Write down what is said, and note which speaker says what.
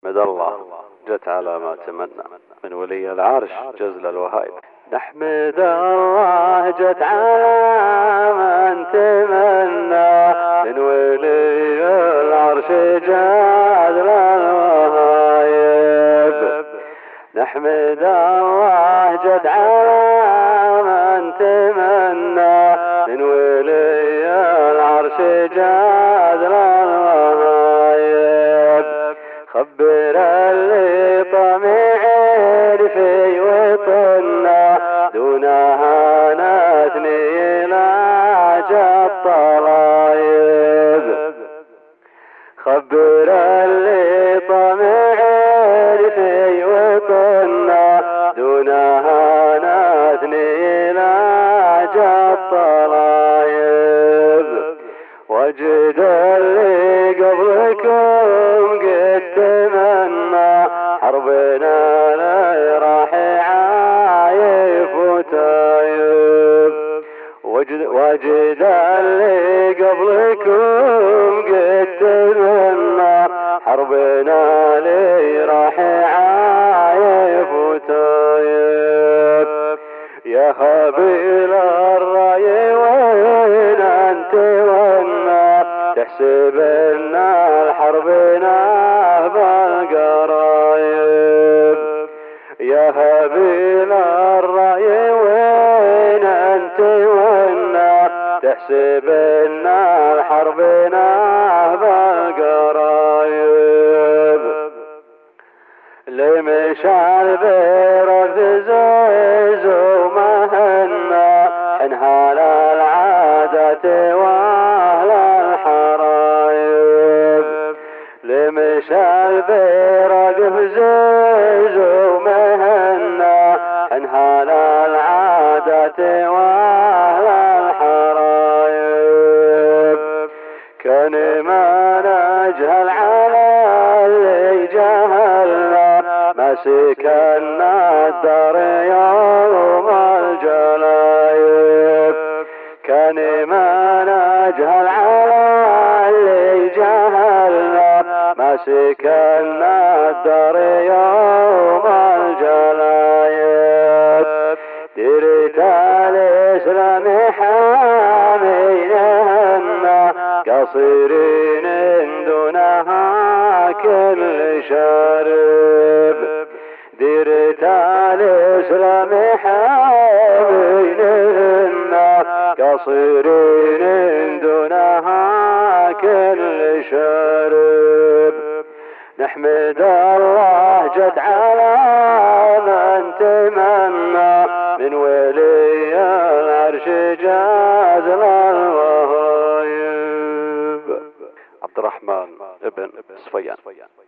Speaker 1: مد الله جت على ما تمنى من ولي العرش جزل الوهايب. نحمد الله جت على من تمنى من ولي العرش جزل الوهايب. نحمد الله جت على من تمنى من ولي العرش جزل الوهايب. خبر اللي طمعين في وطننا دونها نثني لاج الطلايب. خبر اللي طمعين في وطننا دونها نثني لاج الطلايب. وجد اللي قبلكم قد تمنى حربنا لا راح عايف وتايب. وجد اللي قبلكم قد تمنى حربنا لا راح عايف وتايب. يا هابيل الراي وين انت ونا تحسب ان حربنا بالقرايب. يا هابيل الراي وين انت ونا تحسب ان حربنا بالقرايب. لمشعل برد زيز ومهنا حنهال العادة واهل الحرايب. لمشعل برد زيز ومهنا حنهال العادة واهل الحرايب. كان ما نجهل على اللي جهلنا مسكنا الدار يوم الجلايب. كان ما نجهل على اللي جهلنا مسكنا الدار يوم الجلايب. دريت الاسلام حامينا قصيرين دونها كل شارب. دريت الاسلام حامينا قصيرين دونها كل شارب. نحمد الله جد على من تمنى من ولي العرش جازل الوهايب. عبد الرحمن ابن صفيان.